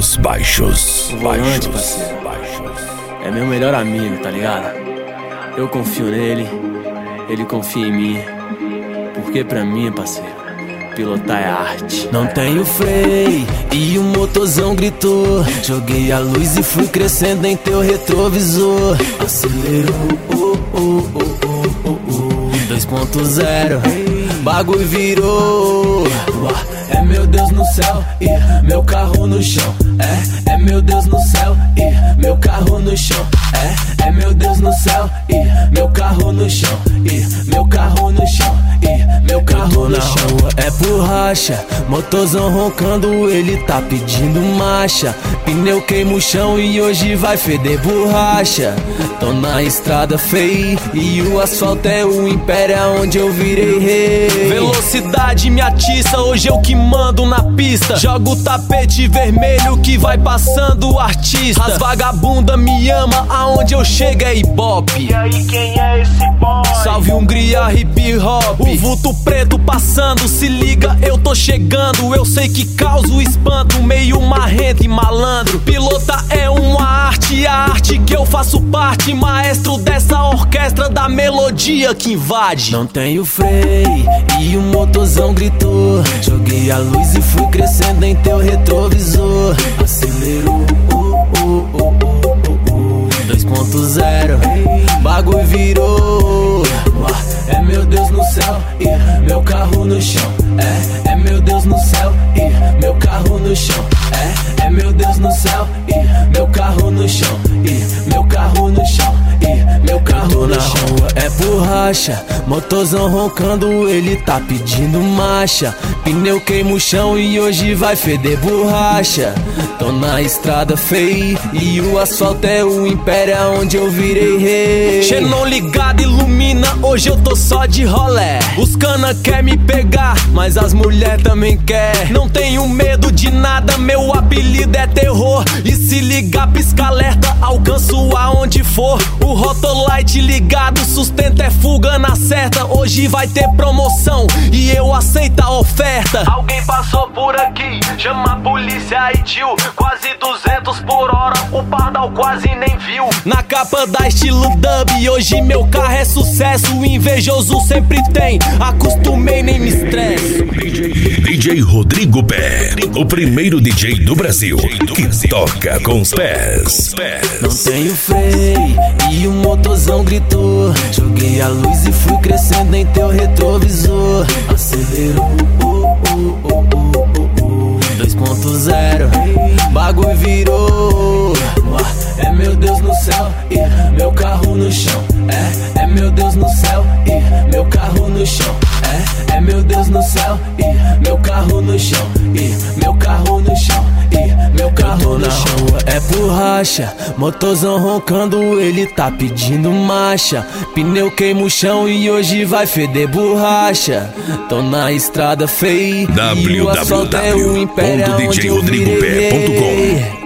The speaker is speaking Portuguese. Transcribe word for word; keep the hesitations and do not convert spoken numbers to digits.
Nos baixos. O volante, parceiro, é meu melhor amigo, tá ligado? Eu confio nele, ele confia em mim. Porque pra mim, parceiro, pilotar é arte. Não tenho freio e o motorzão gritou. Joguei a luz e fui crescendo em teu retrovisor. Acelerou, oh, oh, oh, oh, oh, oh. dois ponto zero, bagulho virou. É meu Deus no céu e meu carro no chão. É, é meu Deus no céu e meu carro no chão. É, é meu Deus no céu e meu carro no chão. E meu carro no chão. E meu carro no chão. É borracha, motorzão roncando, ele tá pedindo marcha. Pneu queima o chão e hoje vai feder borracha. Tô na estrada feia e o asfalto é o império onde eu virei rei. Velocidade me atiça, hoje eu que mando na pista. Jogo o tapete vermelho que vai passando o artista. As vagabunda me ama, aonde eu chego é ibope. E aí quem é esse boy? Salve Hungria, hip hop. O vulto preto passando, se liga, eu tô chegando. Eu sei que causa o espanto, meio marrento e malandro. Pilota é uma arte, a arte que eu faço parte. Maestro dessa orquestra da melodia que invade. Não tenho freio e o motorzão gritou. Joguei a luz e fui crescendo em teu retrovisor. Acelerou, oh, oh, oh, oh, oh, oh. dois ponto zero, bagulho virou. É meu Deus no céu e meu carro no chão. É, é meu Deus no céu e meu carro no chão. É, é meu Deus no céu e meu carro no chão. E meu carro no chão. E meu carro no chão. É borracha, motorzão roncando, ele tá pedindo marcha. Pneu queima o chão e hoje vai feder borracha. Tô na estrada feia e o asfalto é o império onde eu virei rei. Xenon ligado, ilumina, hoje eu tô só de rolé. Os cana quer me pegar, mas as mulher também quer. Não tenho medo de nada, meu apelido é terror. E se ligar, pisca alerta, alcanço aonde for. O Rotolite ligado, sustento é fuga na certa. Hoje vai ter promoção e eu aceito a oferta. Alguém passou por aqui, chama a polícia aí tio. Quase duzentos por hora, o pardal quase nem viu. Na capa da estilo dub, hoje meu carro é sucesso. O invejoso sempre tem, acostumei nem me estresso. D J Rodrigo Pé, o primeiro D J do Brasil que toca com os pés. Não tenho freio e o motorzão gritou. Joguei a luz e fui crescendo em teu retrovisor. Acelerou, oh, oh, oh, oh, oh, oh. dois ponto zero, bagulho virou. É meu Deus no céu e meu carro no chão. É, é meu Deus no céu e meu carro no chão. É, é meu Deus no céu e meu carro no chão. E meu carro no chão. E meu carro no chão. É borracha, motorzão roncando, ele tá pedindo marcha. Pneu queima o chão e hoje vai feder borracha. Tô na estrada feia e o asfalto é o império onde eu virei rei.